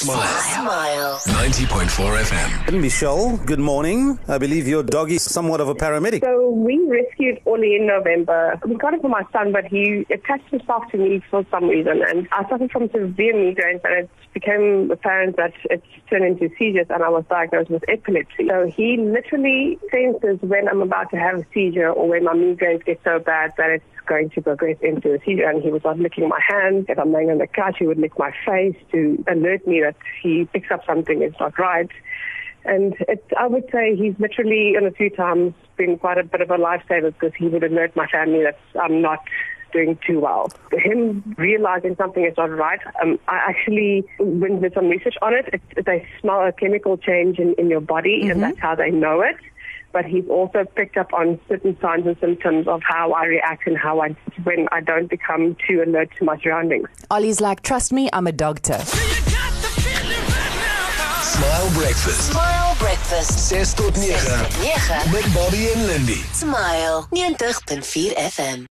Smile. 90.4 FM. And Michelle, good morning. I believe your dog is somewhat of a paramedic. So we rescued Ollie in November. We got it for my son, but he attached himself to me for some reason. And I suffered from severe migraines, and it became apparent that it's turned into seizures, and I was diagnosed with epilepsy. So he literally senses when I'm about to have a seizure or when my migraines get so bad that it's going to progress into a seizure. And he was not licking my hands. If I'm laying on the couch, he would lick my face to alert me that he picks up something is not right. And I would say he's literally, on a few times, been quite a bit of a lifesaver because he would alert my family that I'm not doing too well. Him realizing something is not right, I actually went with some research on it. They smell a chemical change in your body, and that's how they know it. But he's also picked up on certain signs and symptoms of how I react and when I don't become too alert to my surroundings. Ollie's like, trust me, I'm a doctor. Smile Breakfast. Smile Breakfast. 6 tot 9. Met Met Bobby en Lindy. Smile 90.4 FM.